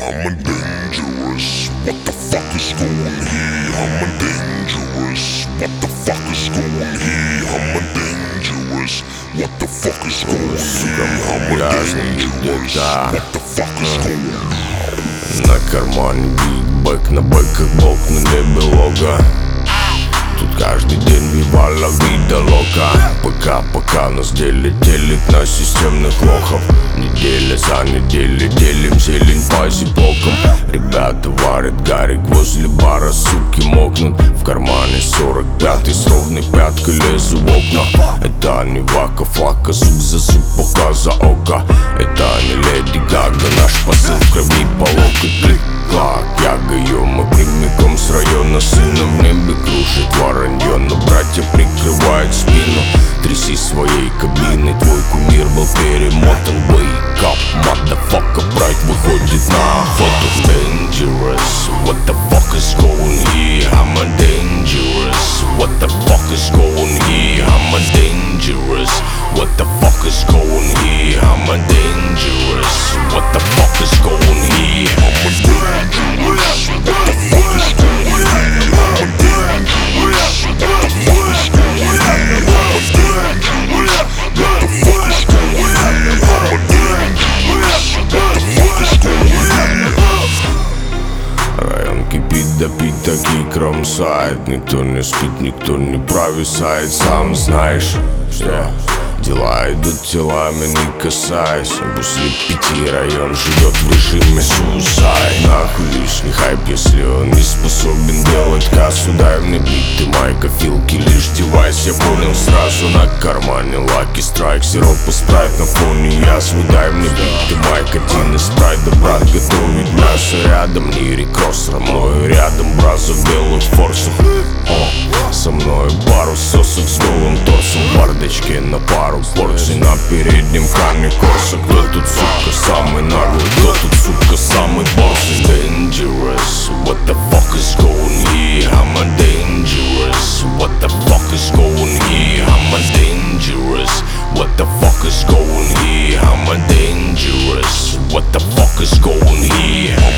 I'm a dangerous. What the fuck is going here? I'm a dangerous. What the fuck is going here? I'm a dangerous. What the fuck is going here? I'm a dangerous. What the fuck is going here? На кармане бигбэк, на байках болт на небе лога. Тут каждый день вивала вида лока. Пока нас делит на системных лохов. Неделя за неделей делим зелень по зипокам. Ребята варят гарик возле бара, суки мокнут. В кармане 45-й с ровной пяткой лезу в окна. Это не вака-флака, зуб за зуб, око за око. Это не Леди Гага, наш посыл в крови по локоть. Клик-клак, я гаю, мы прямиком с района. Сына в небе кружит воронье, но братья прикрывают спину. Тряси своей кабиной, твой кумир был перемотан. Wake up, motherfucker, прайд выходит на охоту. Dangerous, what the fuck is going here? I'm a dangerous, what the fuck is going here? I'm a dangerous, what the fuck is going here? I'm a dangerous, what the fuck is going here? I'm a dangerous, what the fuck is going here? I'm a dangerous, what the fuck is going here? I'm a dangerous, what the fuck is going here? I'm a dangerous, what the fuck is going here? Район кипит, допит, такие кромсает. Никто не спит, никто не провисает. Сам знаешь, что дела идут телами, не касаясь. После 5 район живет в режиме суицид. Нахуй лишний хайп, если он не способен делать кассу. Дай мне биты, майка, филки, лишь девайс. Я понял сразу, на кармане лаки страйк. Сироп и спрайт на фоне ясвы. Дай мне биты, майка, один и спрайт. Да брат готовить мясо рядом. Нири кросс, ромою рядом. Браза в белых форсах. Со мной пару сосок с голым торсом. В бардачке на пару порций. На переднем кране корса. Кто тут, сука, самый наглый? Кто тут, сука, самый борзый? Dangerous, what the fuck is going here? I'm a dangerous, what the fuck is going here? I'm a dangerous, what the fuck is going here? I'm a dangerous, what the fuck is going here?